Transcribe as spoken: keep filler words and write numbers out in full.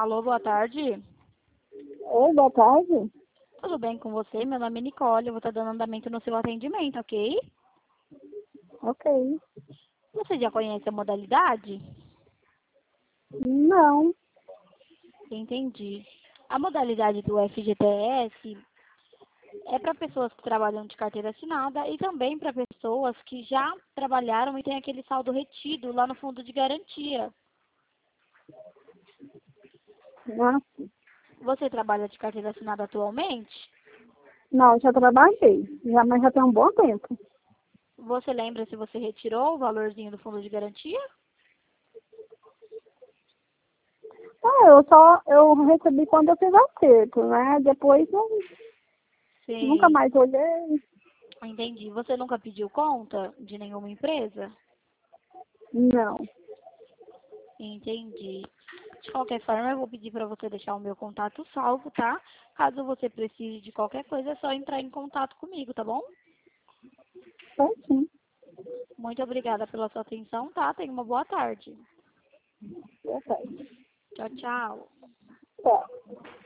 Alô, boa tarde. Oi, boa tarde. Tudo bem com você? Meu nome é Nicole, eu vou estar dando andamento no seu atendimento, ok? Ok. Você já conhece a modalidade? Não. Entendi. A modalidade do F G T S é para pessoas que trabalham de carteira assinada e também para pessoas que já trabalharam e têm aquele saldo retido lá no fundo de garantia. Ah, Você trabalha de carteira assinada atualmente? não, já trabalhei. Já, mas já tem um bom tempo. Você lembra se você retirou o valorzinho do fundo de garantia? Ah, eu só eu recebi quando eu fiz acerto, né? Depois eu nunca Sim, mais olhei. entendi. Você nunca pediu conta de nenhuma empresa? Não. Entendi. De qualquer forma, eu vou pedir para você deixar o meu contato salvo, tá? Caso você precise de qualquer coisa, é só entrar em contato comigo, tá bom? Certinho. Muito obrigada pela sua atenção, tá? Tenha uma boa tarde. Boa tarde. Tchau, tchau. Tchau.